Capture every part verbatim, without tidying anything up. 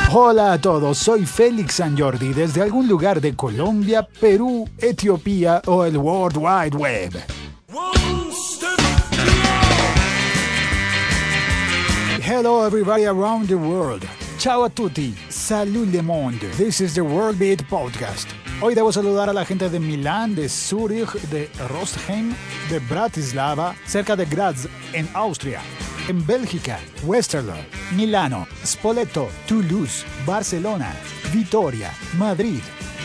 Hola a todos, soy Félix San Jordi desde algún lugar de Colombia, Perú, Etiopía o el World Wide Web. Hello everybody around the world. Ciao a tutti. Salut le monde. This is the World Beat Podcast. Hoy debo saludar a la gente de Milán, de Zúrich, de Rostheim, de Bratislava, cerca de Graz, en Austria. En Bélgica, Westerlo, Milano, Spoleto, Toulouse, Barcelona, Vitoria, Madrid,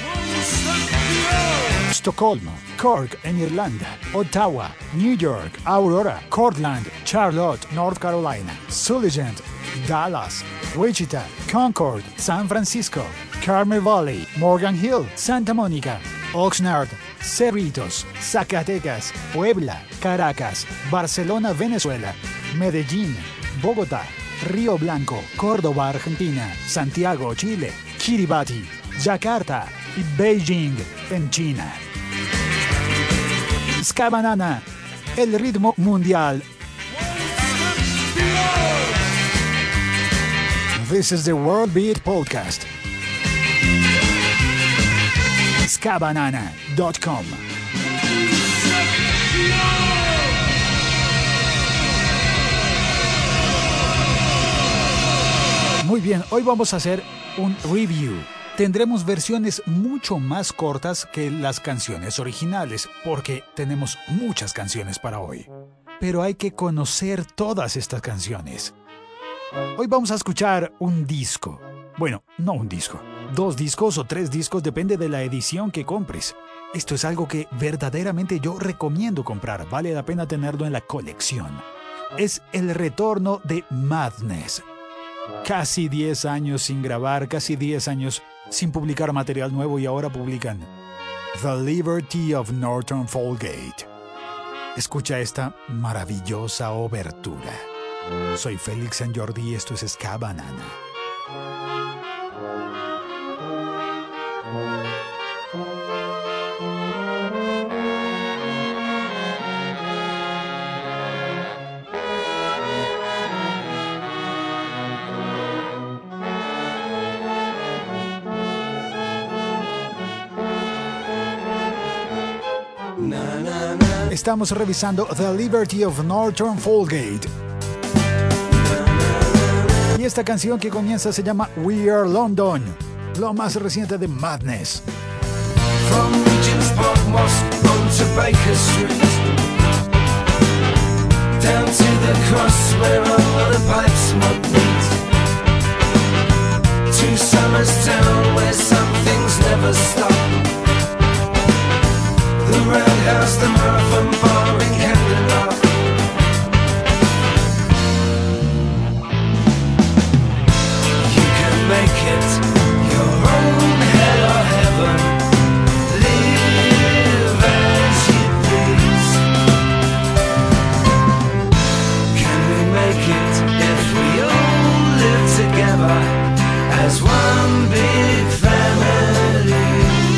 Estocolmo, Cork en Irlanda, Ottawa, New York, Aurora, Cortland, Charlotte, North Carolina, Sulligent, Dallas, Wichita, Concord, San Francisco, Carmel Valley, Morgan Hill, Santa Mónica, Oxnard, Cerritos, Zacatecas, Puebla, Caracas, Barcelona, Venezuela, Medellín, Bogotá, Río Blanco, Córdoba, Argentina, Santiago, Chile, Kiribati, Yakarta y Beijing, en China. Ska Banana, el ritmo mundial. This is the World Beat Podcast. ska banana punto com. Muy bien, hoy vamos a hacer un review. Tendremos versiones mucho más cortas que las canciones originales, porque tenemos muchas canciones para hoy. Pero hay que conocer todas estas canciones. Hoy vamos a escuchar un disco. Bueno, no un disco. Dos discos o tres discos, depende de la edición que compres. Esto es algo que verdaderamente yo recomiendo comprar. Vale la pena tenerlo en la colección. Es el retorno de Madness. Casi diez años sin grabar, casi diez años sin publicar material nuevo y ahora publican The Liberty of Norton Folgate. Escucha esta maravillosa obertura. Soy Félix San Jordi y esto es Ska Banana. Estamos revisando The Liberty of Norton Folgate. Y esta canción que comienza se llama We Are London, lo más reciente de Madness. From Regent's Park Mosque on to Baker Street, down to the cross where all the pipes smoke meet, to Somers Town where some things never stop, the Roundhouse, the Marathon Bar in Camden Lock. You can make it your own hell or heaven, live as you please. Can we make it if we all live together as one big family?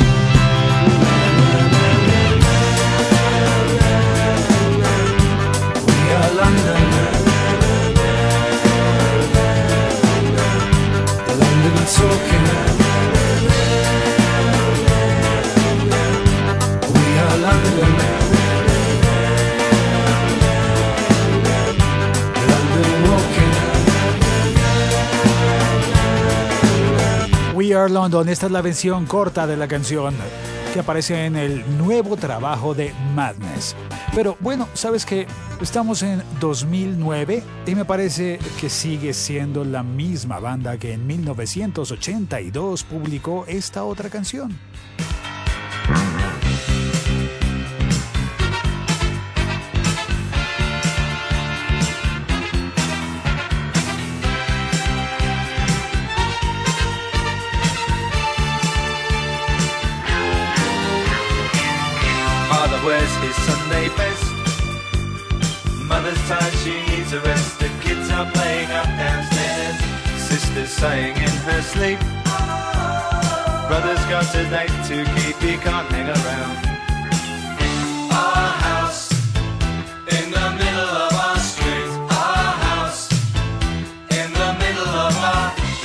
We Are London, esta es la versión corta de la canción que aparece en el nuevo trabajo de Madness. Pero bueno, ¿sabes qué? Estamos en dos mil nueve y me parece que sigue siendo la misma banda que en mil novecientos ochenta y dos publicó esta otra canción. Father wears his Sunday best, mother's tired, she needs a rest. The kids are playing up downstairs, sister's sighing in her sleep. Brother's got a date to keep, he can't hang around. Our house in the middle of our street, our house in the middle of our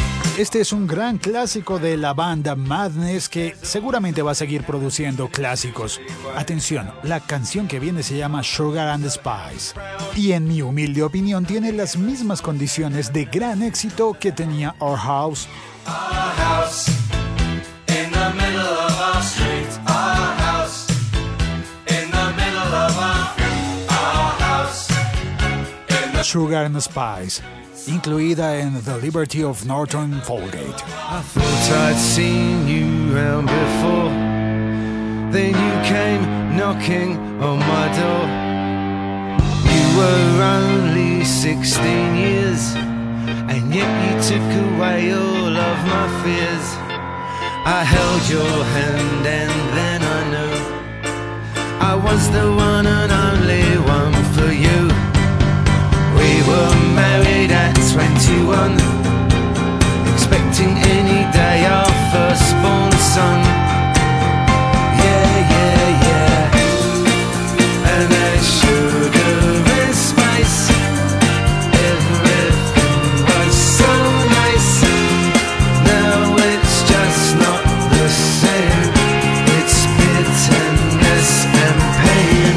Este es un gran clásico de la banda Madness que seguramente va a seguir produciendo clásicos. Atención, la canción que viene se llama Sugar and Spice y en mi humilde opinión tiene las mismas condiciones de gran éxito que tenía Our House. Our house in the middle of our street. Our house in the middle of our, our house in the Sugar and Spice, incluida en The Liberty of Norton Folgate. I thought I'd seen you round before. Then you came knocking on my door. You were only sixteen years, and yet you took away all of my fears. I held your hand and then I knew I was the one and only one for you. We were married at twenty-one, expecting any day our firstborn son. Yeah, yeah, yeah. And that sugar and spice, everything was so nice. Now it's just not the same. It's bitterness and pain.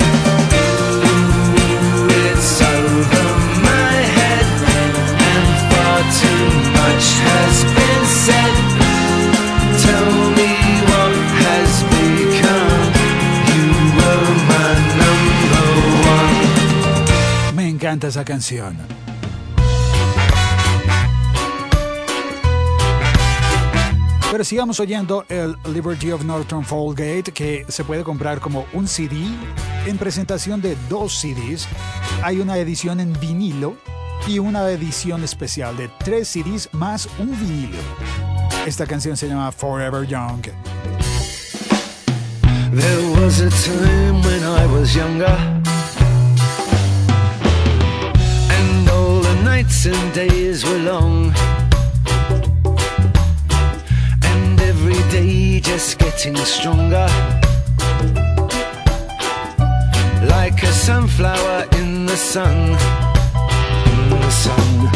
Ooh, it's over my head, and far too much has been said. Tell me what has become. You were my number one. Me encanta esa canción. Pero sigamos oyendo el Liberty of Norton Folgate, que se puede comprar como un C D en presentación de dos C Ds. Hay una edición en vinilo y una edición especial de tres C Ds más un vinilo. Esta canción se llama Forever Young. There was a time when I was younger, and all the nights and days were long, and every day just getting stronger, like a sunflower in the sun, in the sun.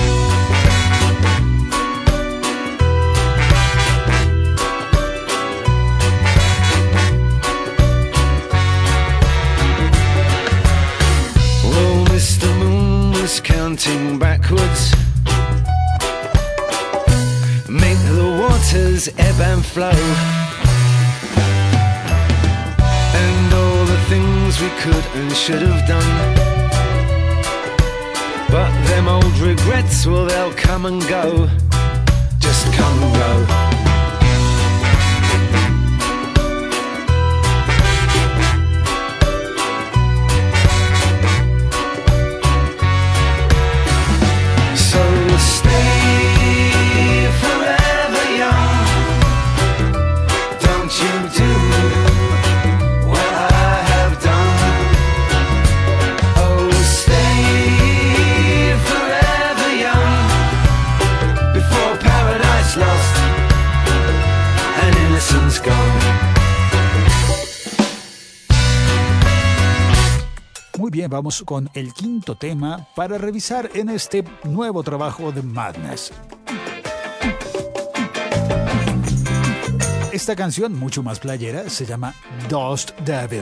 Mister Moon was counting backwards, make the waters ebb and flow, and all the things we could and should have done. But them old regrets, well, they'll come and go, just come and go. Muy bien, vamos con el quinto tema para revisar en este nuevo trabajo de Madness. Esta canción, mucho más playera, se llama Dust Devil.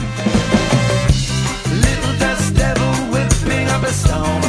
Little dust devil whipping up a storm,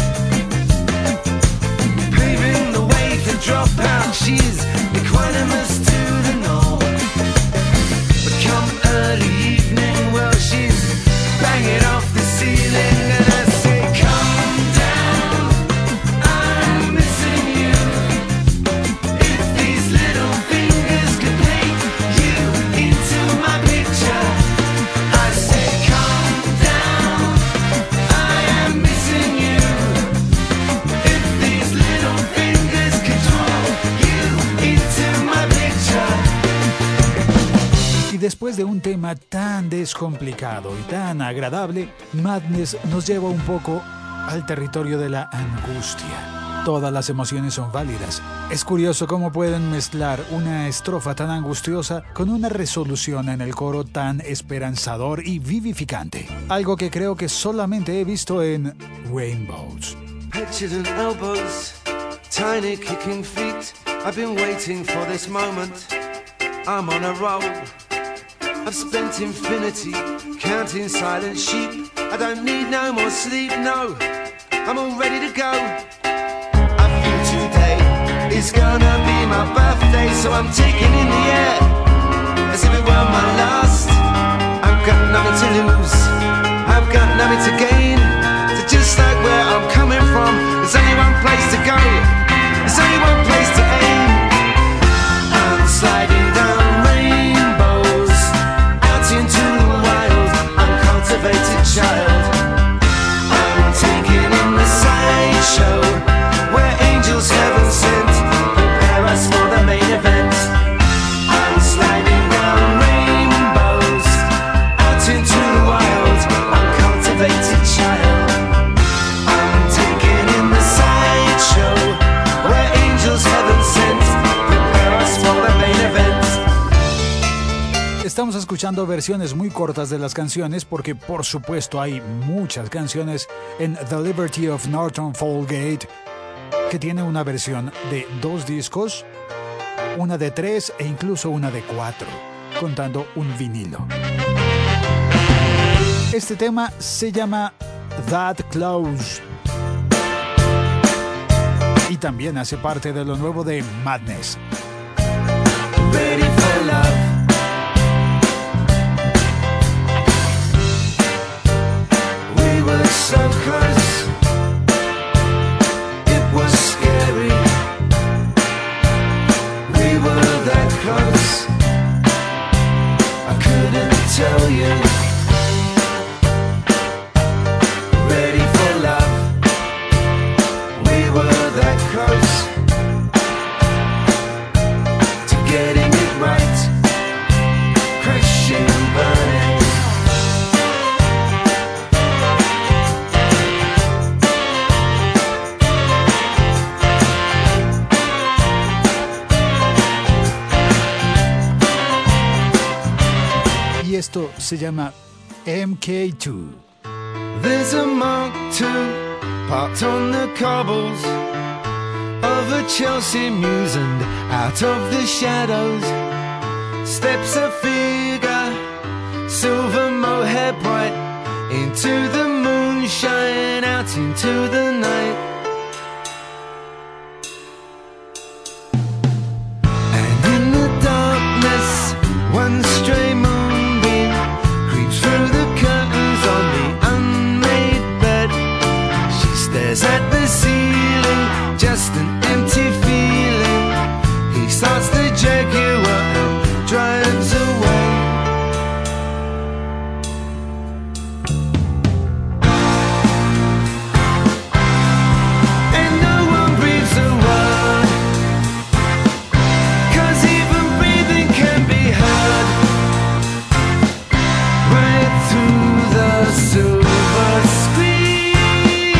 paving the way to drop out. She's equanimous to the norm, but come early evening, well, she's banging off the ceiling, and I say, come down, I'm missing you. If these little fingers could paint you into my picture, I say, come down, I am missing you. If these little fingers could draw you into my picture. Y después de un tema tan descomplicado y tan agradable, Madness nos lleva un poco al territorio de la angustia. Todas las emociones son válidas. Es curioso cómo pueden mezclar una estrofa tan angustiosa con una resolución en el coro tan esperanzador y vivificante. Algo que creo que solamente he visto en Rainbows. Pictured and elbows tiny kicking feet. I've been waiting for this moment. I'm on a roll. I've spent infinity counting silent sheep. I don't need no more sleep, no. I'm all ready to go. I feel today is gonna be my birthday, so I'm taking in the air as if it were my last. I've got nothing to lose, I've got nothing to gain. So just like where I'm coming from, there's only one place to go, there's only one place to aim. I'm sliding down rainbows, out into the wild, uncultivated child. I'm taking in the sideshow, where angels heaven sent prepare us for the main event. I'm sliding down rainbows, out into the wild, uncultivated child. I'm taking in the sideshow, where angels heaven sent prepare us for the main event. Estamos escuchando versiones muy cortas de las canciones porque por supuesto hay muchas canciones en The Liberty of Norton Folgate que tiene una versión de dos discos, una de tres e incluso una de cuatro, contando un vinilo. Este tema se llama That Close y también hace parte de lo nuevo de Madness. Ready for love. We were so close, it was scary. We were that close, I couldn't tell you. Ready for love, we were that close to getting it right, crashing and burning. Y esto se llama M K two. There's a Mark two parked on the cobbles of a Chelsea Mews, and out of the shadows steps a figure, silver mohair bright, into the moonshine, out into the night. And in the darkness, one stray moonbeam creeps through the curtains on the unmade bed. She stares at the ceiling, just an empty feeling. He starts the Jaguar and drives away. And no one breathes a word, 'cause even breathing can be heard right through the silver screen.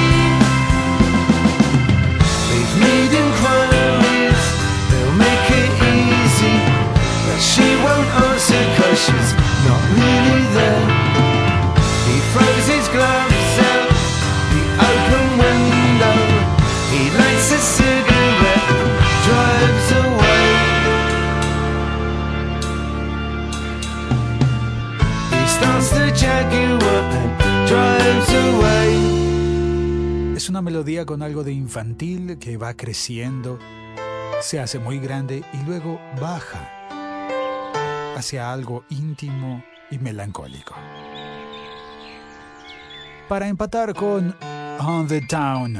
They've made inquiries, they'll make it easy, but she won't answer 'cause she's not really there. He throws his gloves out the open window, he lights a cigarette and drives away. He starts the Jaguar and drives away. Es una melodía con algo de infantil que va creciendo, se hace muy grande y luego baja hacia algo íntimo y melancólico. Para empatar con On the Town.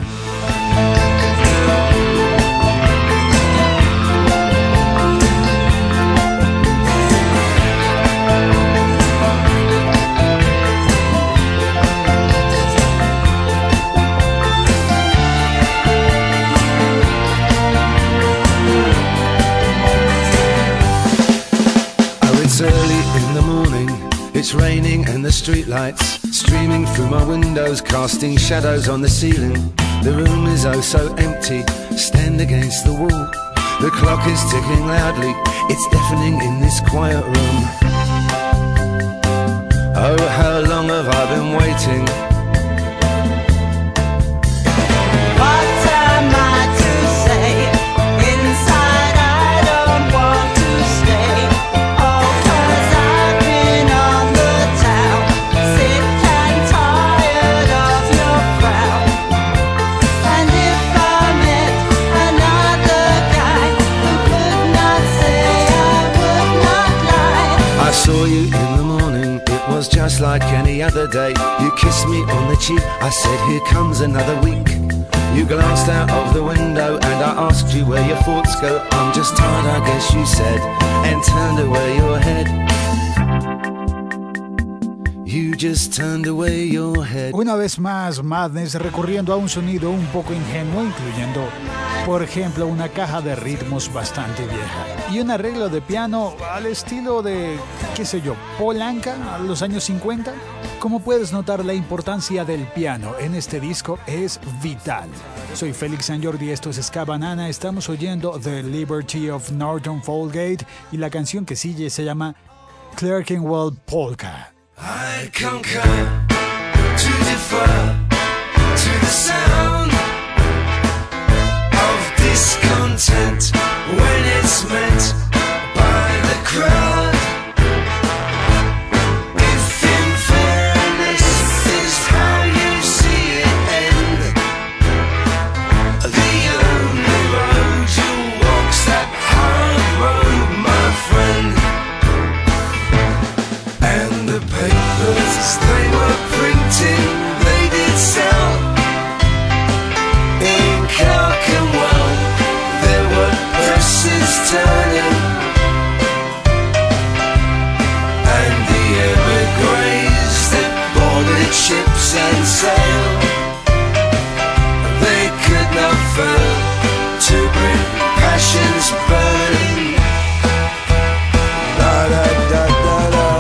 Early in the morning, it's raining and the streetlights streaming through my windows, casting shadows on the ceiling. The room is oh so empty, stand against the wall. The clock is ticking loudly, it's deafening in this quiet room. Oh, how long have I been waiting? What am I to saw you in the morning, it was just like any other day. You kissed me on the cheek, I said here comes another week. You glanced out of the window and I asked you where your thoughts go. I'm just tired, I guess you said, and turned away your head. You just turned away your head. Una vez más, Madness recurriendo a un sonido un poco ingenuo, incluyendo, por ejemplo, una caja de ritmos bastante vieja y un arreglo de piano al estilo de, qué sé yo, Paul Anka a los años cincuenta. Como puedes notar, la importancia del piano en este disco es vital. Soy Félix San Jordi, esto es Ska Banana. Estamos oyendo The Liberty of Norton Folgate y la canción que sigue se llama Clerkenwell Polka. I conquer to defer to the sound of discontent when it's meant by the crowd. If in fairness is how you see it end, the only road you walk's that hard road, my friend. And the papers they were printing, they did sell. In Clerkenwell there were presses turning, and the emigres that boarded ships and sailed, they could not fail to bring passions burning. Da da da da da.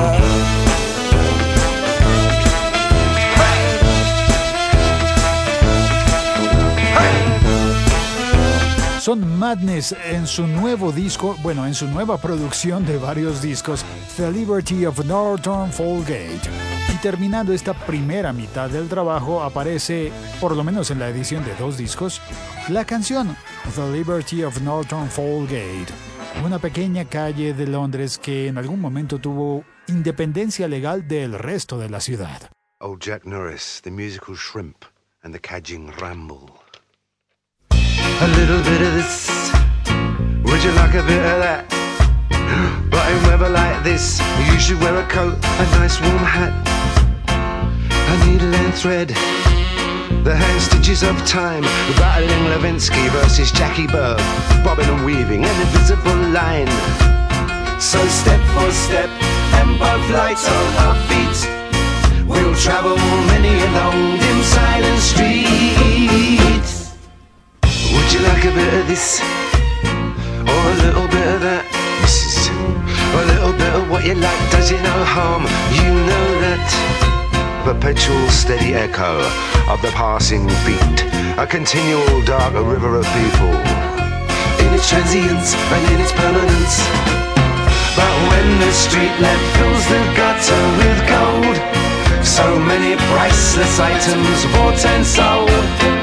Son Madness en su nuevo disco, bueno, en su nueva producción de varios discos, The Liberty of Norton Folgate. Y terminando esta primera mitad del trabajo, aparece, por lo menos en la edición de dos discos, la canción The Liberty of Norton Folgate, una pequeña calle de Londres que en algún momento tuvo independencia legal del resto de la ciudad. Old Jack Norris, the musical shrimp, and the cadging ramble. A little bit of this, would you like a bit of that? But in weather like this, you should wear a coat, a nice warm hat, a needle and thread, the hand stitches of time, battling Levinsky versus Jackie Berg, bobbing and weaving an invisible line. So step for step, and both lights on our feet, we'll travel many a long, dim, silent street. Would you like a bit of this, or a little bit of that? This is a little bit of what you like, does it no harm? You know that. Perpetual steady echo of the passing beat, a continual dark river of people, in its transience and in its permanence. But when the street lamp fills the gutter with gold, so many priceless items bought and sold.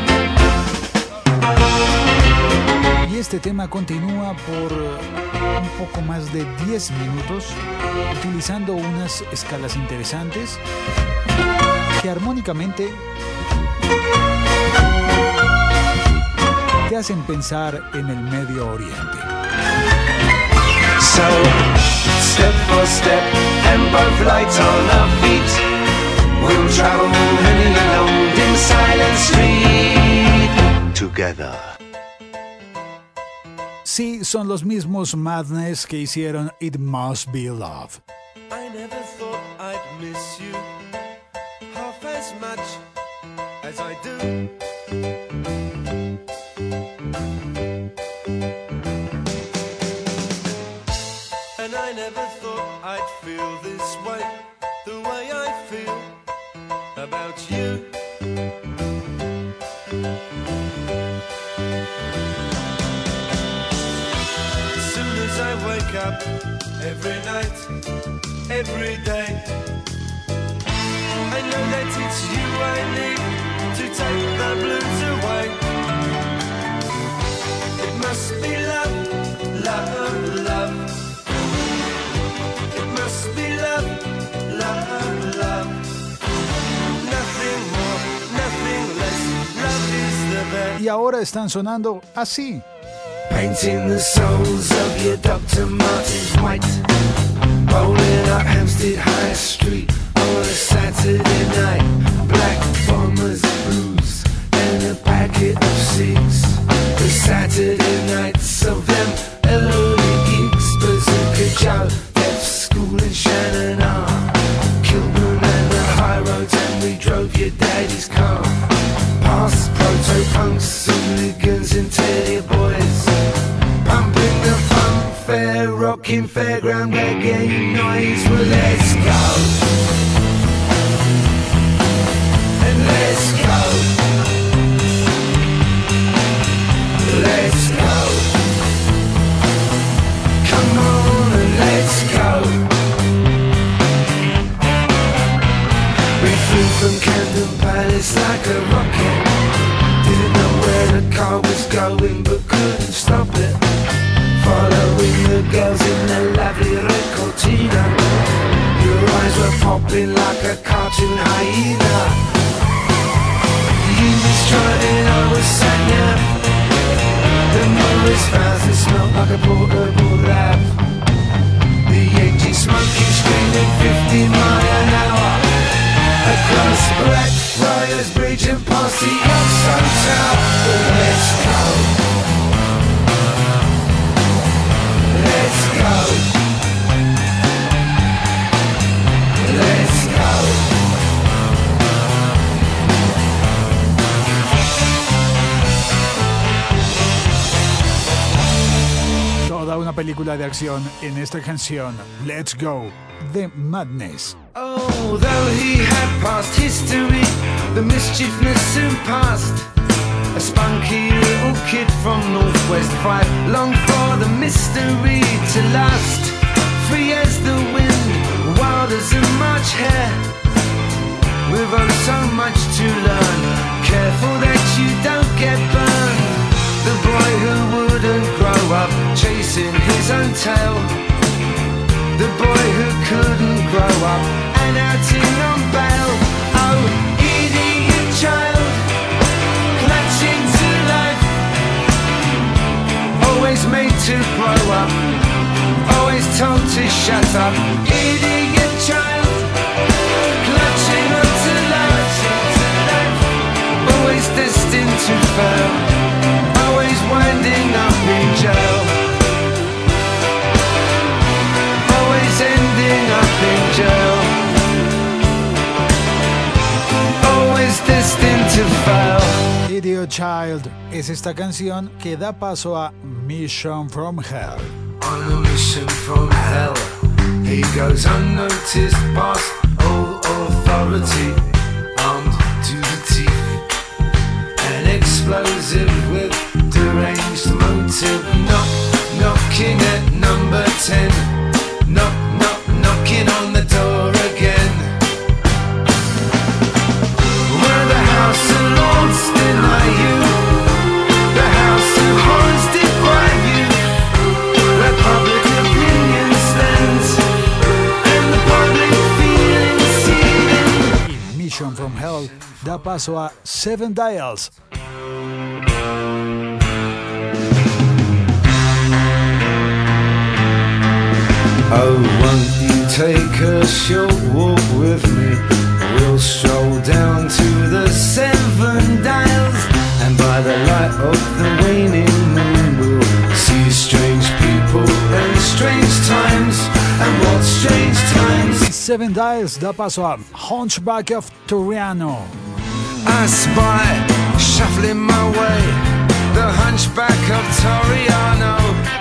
Este tema continúa por un poco más de diez minutos, utilizando unas escalas interesantes que armónicamente te hacen pensar en el Medio Oriente. So, step for step, and both lights on our feet, we'll travel many a long, dim, silent street together. Sí, son los mismos Madness que hicieron It Must Be Love. I never thought I'd miss you half as much as I do. And I never thought I'd feel this way, the way I feel about you. I wake up every night, every day, I know that it's you I need to take the blues away. It must be love, love, love. It must be love, love, love. Nothing more, nothing less. Love is the best. Y ahora están sonando así. Painting the soles of your Doctor Martens white, Rolling up Hampstead High Street on a Saturday night. Black bombers blues and a packet of cigs. The Saturday nights of them early gigs. Bazooka Joe, F School in Shannon R. Kilburn and the high roads, and we drove your daddy's car. Past proto-punks, hooligans and teddy boys, pumping the funfair, rocking fairground reggae noise. Well, let's go, and let's go, let's go. Come on and let's go. We flew from Camden Palace like a rocket. Didn't know where the car was going, but couldn't stop it. Following the girls in the lovely red Cortina. Your eyes were popping like a cartoon hyena. You was trying, I was sat down. The Morris thousand smelled like a portable lab. The engine smoking, screaming fifty mile an hour. Across Blackfriars Bridge and past the Oxo Tower. Let's go, let's go, let's go. Toda una película de acción en esta canción, Let's Go, The Madness. Oh, though he had past history, the mischiefness soon passed. A spunky little kid from Northwest Five longed for the mystery to last. Free as the wind, wild as a March hare. We've oh so much to learn. Careful that you don't get burned. The boy who wouldn't grow up chasing his own tail. The boy who couldn't grow up and outing on bail. Oh, idiot child, clutching to life. Always made to grow up, always told to shut up. Idiot child, clutching on to life. Always destined to fail, always winding up in jail. Ending up in jail, always destined to fail. Idiot Child es esta canción que da paso a Mission from Hell. On a mission from hell, he goes unnoticed past all authority, armed to the teeth, an explosive with deranged motive. Knock, knocking at number ten. Knock, knock, knocking on the door again. Where the House of Lords deny you, the House of Horrors deprive you, where public opinion stands and the public feeling seething. Y Mission from Hell da paso a Seven Dials. Oh, won't you take a short walk with me? We'll stroll down to the Seven Dials, and by the light of the waning moon we'll see strange people and strange times. And what strange times? Seven Dials da paso a Hunchback of Turriano. I spy, shuffling my way, the Hunchback of Turriano,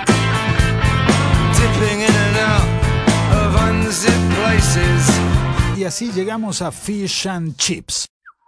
dipping in and out of unzipped places. Y así llegamos a Fish and Chips.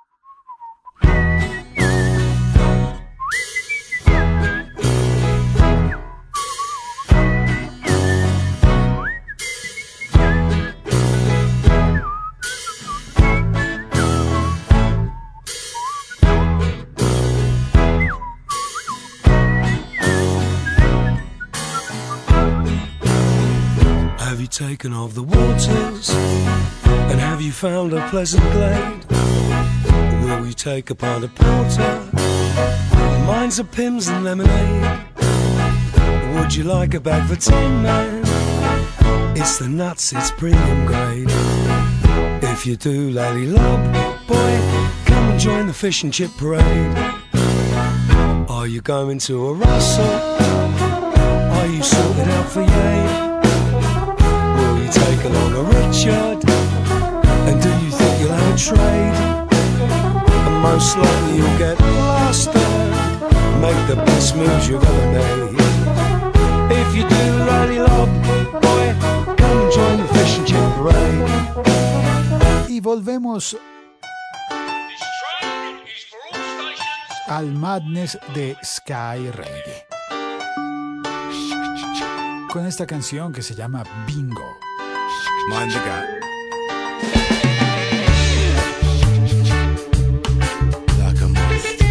Have you taken off the waters? And have you found a pleasant glade? Will you take a pint of porter? Mine's a Pimm's and lemonade. Would you like a bag for ten, man? It's the nuts, it's premium grade. If you do lally lob, boy, come and join the fish and chip parade. Are you going to a Russell? Are you sorted out for yay? Will you take along a Richard? And do you think you'll have a trade? And most likely you'll get blasted. Make the best moves you've ever made. If you do lally lob, boy, come and join the fish and chip parade. Y volvemos al madness de Sky Reggae, con esta canción que se llama Bingo. Mind the gap. Like a moth to the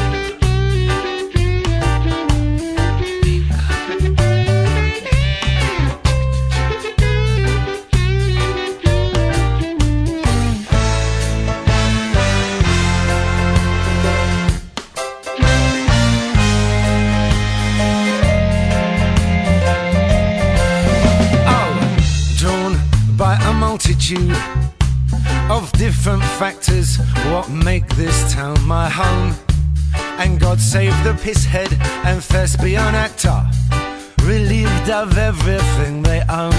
of different factors what make this town my home. And God save the pisshead and thespian actor, relieved of everything they own.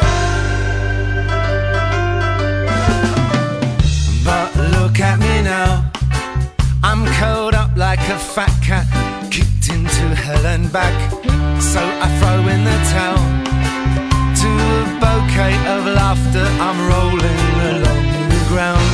But look at me now, I'm curled up like a fat cat, kicked into hell and back. So I throw in the towel, to a bouquet of laughter, I'm rolling along the ground.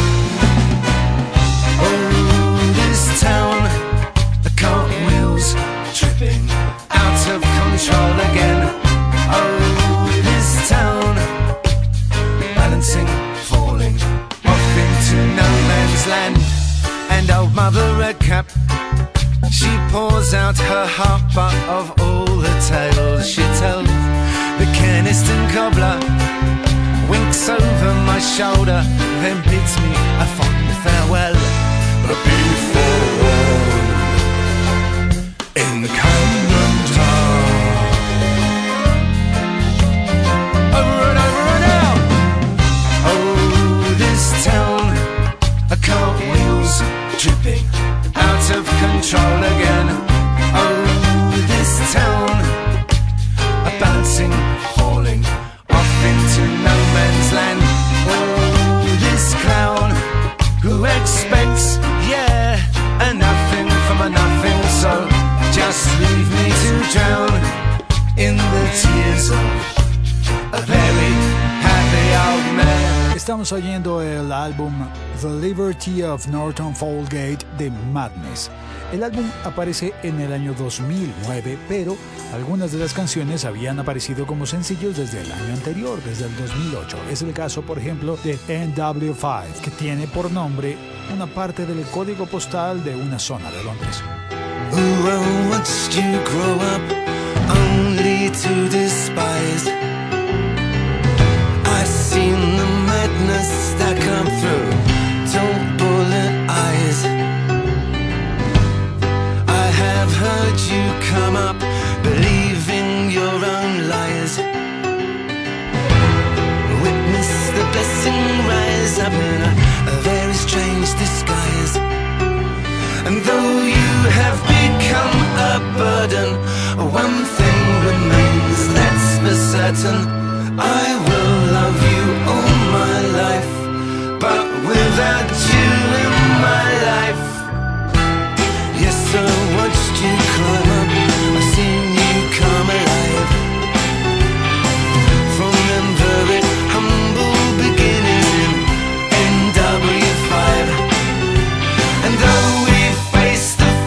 Oh, this town, the cartwheels tripping out of control again. Oh, this town, balancing, falling off into no man's land. And old Mother Redcap, she pours out her heart, but of all the tales she tells, the Keniston cobbler winks over my shoulder, then bids me a fond farewell. But before in Camden Town, over and over and out. Oh, this town, a cartwheels dripping out of control again. Oh, this town, a bouncing, falling off into no man's land. Oh, this clown who expects, yeah, a nothing from a nothing. So just leave me to drown in the tears of a very happy old man. Estamos oyendo el álbum The Liberty of Norton Folgate de Madness. El álbum aparece en el año dos mil nueve, pero algunas de las canciones habían aparecido como sencillos desde el año anterior, desde el dos mil ocho. Es el caso, por ejemplo, de N W cinco, que tiene por nombre una parte del código postal de una zona de Londres. Ooh, I watched you grow up only to despise. I've seen the madness that come through dull bullet eyes. I have heard you come up believing your own lies. Witness the blessing rise up in a, a very strange disguise. And though you have become a burden, one thing remains, that's for certain. I will love you all my life, but without you in my life. Yes, I watched you climb up, I've seen you come alive. From them very humble beginnings in N W five. And though we face the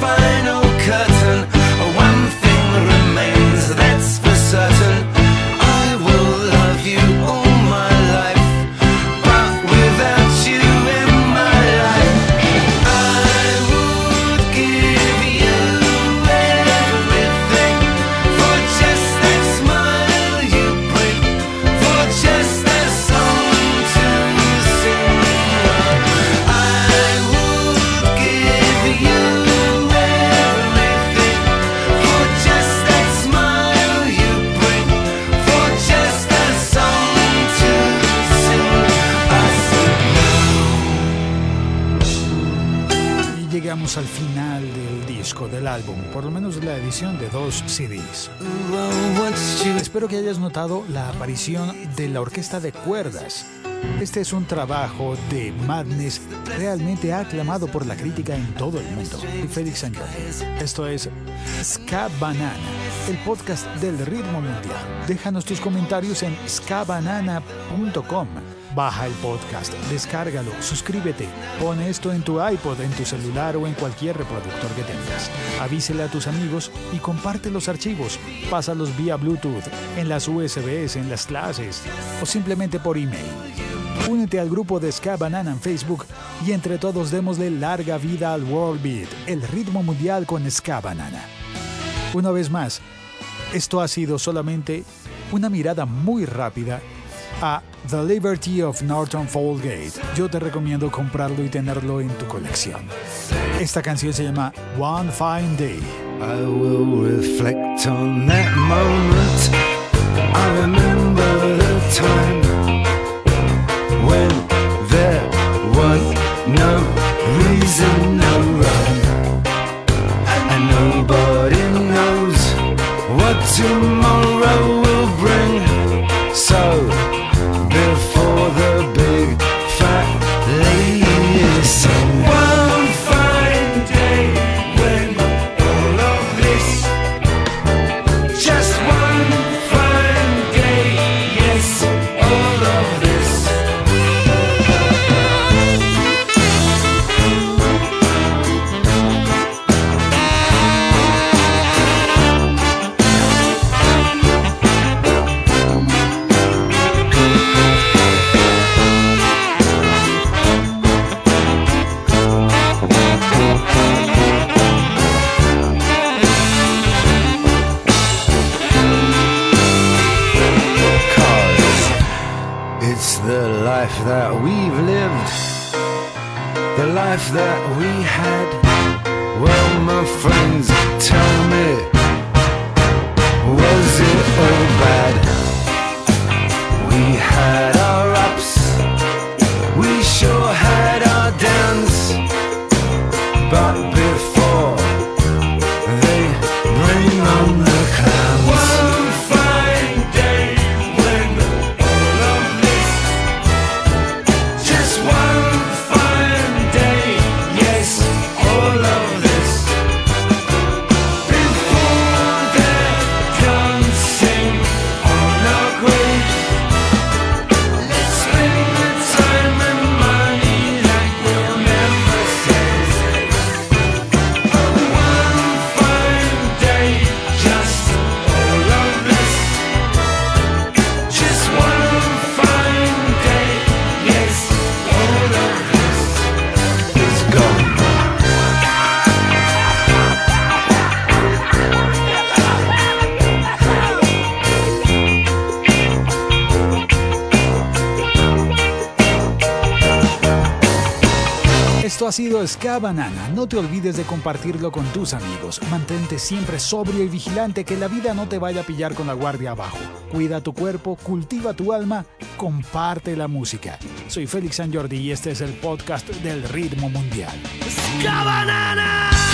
llegamos al final del disco, del álbum, por lo menos la edición de dos C Ds. Espero que hayas notado la aparición de la orquesta de cuerdas. Este es un trabajo de Madness realmente aclamado por la crítica en todo el mundo. Soy Félix San Jordi. Esto es Ska Banana, el podcast del ritmo mundial. Déjanos tus comentarios en ska banana punto com. Baja el podcast, descárgalo, suscríbete, pon esto en tu iPod, en tu celular o en cualquier reproductor que tengas. Avísele a tus amigos y comparte los archivos. Pásalos vía Bluetooth, en las U S Bs, en las clases o simplemente por email. Únete al grupo de Ska Banana en Facebook y entre todos démosle larga vida al World Beat, el ritmo mundial con Ska Banana. Una vez más, esto ha sido solamente una mirada muy rápida a The Liberty of Norton Folgate. Yo te recomiendo comprarlo y tenerlo en tu colección. Esta canción se llama One Fine Day. I will reflect on that moment. I remember the time when there was no reason, no rhyme, and nobody knows what tomorrow will bring. So before the big fat lady sing, one fine day when all of this, just one fine day, yes, all of this. It's the life that we've lived, the life that we had. Well, my friends, tell me, was it all bad? We had our ups, we sure had our downs, but before they bring on the clowns, one fine day when all of this, just one fine day, yes, all of this, before they're dancing on our grave, let's spend the time and money like we'll never save. Oh, one fine day, just all of this, just one fine day, yes, all of this is gone. Esto ha sido Ska Banana. No te olvides de compartirlo con tus amigos. Mantente siempre sobrio y vigilante, que la vida no te vaya a pillar con la guardia abajo. Cuida tu cuerpo, cultiva tu alma, comparte la música. Soy Félix San Jordi y este es el podcast del ritmo mundial. Ska Banana!